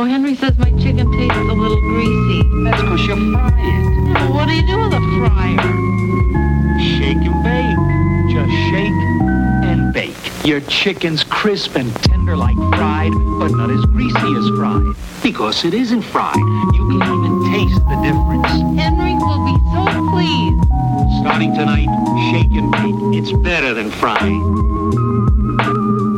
Henry says my chicken tastes a little greasy. That's because you fry it. Well, what do you do with a fryer? Shake and bake. Just shake and bake. Your chicken's crisp and tender like fried, but not as greasy as fried. Because it isn't fried. You can even taste the difference. Henry will be so pleased. Starting tonight, shake and bake. It's better than frying.